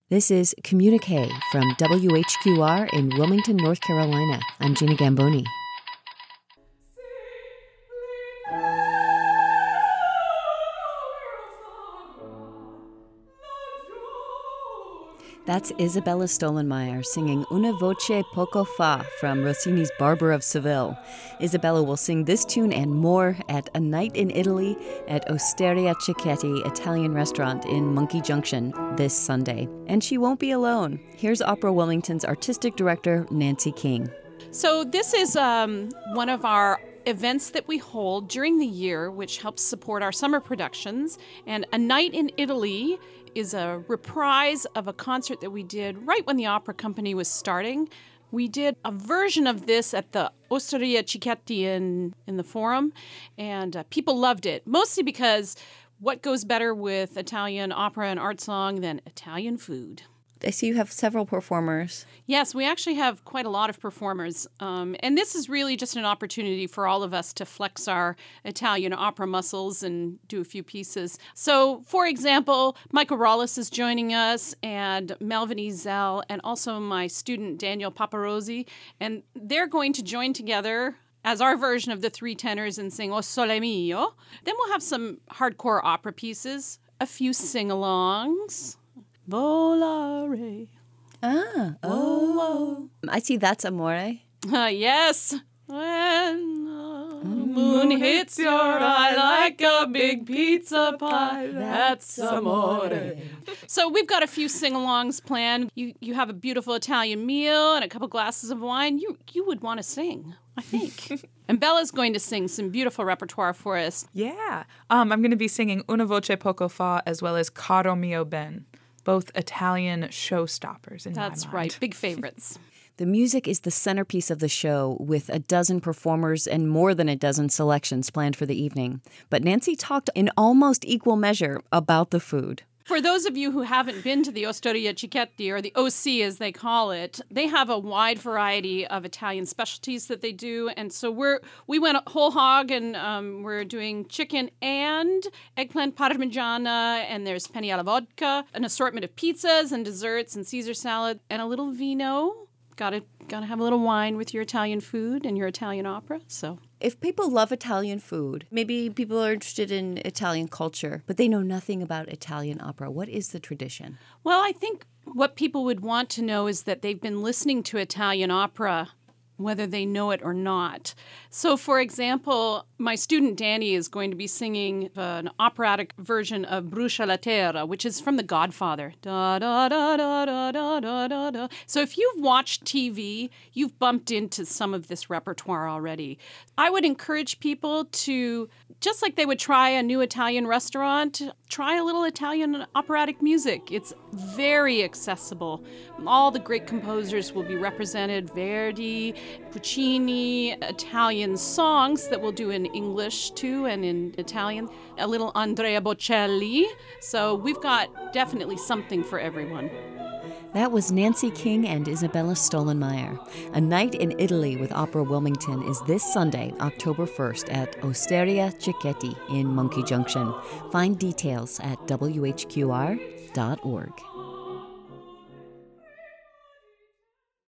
This is Communique from WHQR in Wilmington, North Carolina. I'm Gina Gamboni. That's Isabella Stollenmayer singing Una voce poco fa from Rossini's Barber of Seville. Isabella will sing this tune and more at A Night in Italy at Osteria Cicchetti Italian restaurant in Monkey Junction this Sunday. And she won't be alone. Here's Opera Wilmington's artistic director, Nancy King. So this is one of our events that we hold during the year, which helps support our summer productions. And A Night in Italy is a reprise of a concert that we did right when the opera company was starting. We did a version of this at the Osteria Cicchetti in the Forum, and people loved it, mostly because what goes better with Italian opera and art song than Italian food? I see you have several performers. Yes, we actually have quite a lot of performers. And this is really just an opportunity for all of us to flex our Italian opera muscles and do a few pieces. So, for example, Michael Rollis is joining us, and Melvin Ezel, and also my student Daniel Paparosi. And they're going to join together as our version of the three tenors and sing O Sole Mio. Then we'll have some hardcore opera pieces, a few sing-alongs. Volare. I see That's Amore. Yes. When the moon hits your eye like a big pizza pie, that's amore. So we've got a few sing-alongs planned. You have a beautiful Italian meal and a couple glasses of wine. You would want to sing, I think. And Bella's going to sing some beautiful repertoire for us. Yeah. I'm going to be singing Una voce poco fa as well as Caro mio ben. Both Italian showstoppers in my mind. That's right, big favorites. The music is the centerpiece of the show, with a dozen performers and more than a dozen selections planned for the evening. But Nancy talked in almost equal measure about the food. For those of you who haven't been to the Osteria Cicchetti, or the OC as they call it, they have a wide variety of Italian specialties that they do. And so we went whole hog, and we're doing chicken and eggplant parmigiana, and there's penne alla vodka, an assortment of pizzas and desserts and Caesar salad, and a little vino. Gotta have a little wine with your Italian food and your Italian opera, so... If people love Italian food, maybe people are interested in Italian culture, but they know nothing about Italian opera. What is the tradition? Well, I think what people would want to know is that they've been listening to Italian opera, whether they know it or not. So, for example, my student Danny is going to be singing an operatic version of Brucia la Terra, which is from The Godfather. Da, da, da, da, da, da, da, da, da. So if you've watched TV, you've bumped into some of this repertoire already. I would encourage people to, just like they would try a new Italian restaurant, try a little Italian operatic music. It's very accessible. All the great composers will be represented: Verdi, Puccini, Italian songs that we'll do in English too and in Italian, a little Andrea Bocelli. So we've got definitely something for everyone. That was Nancy King and Isabella Stollenmayer. A Night in Italy with Opera Wilmington is this Sunday, October 1st at Osteria Cicchetti in Monkey Junction. Find details at WHQR.org.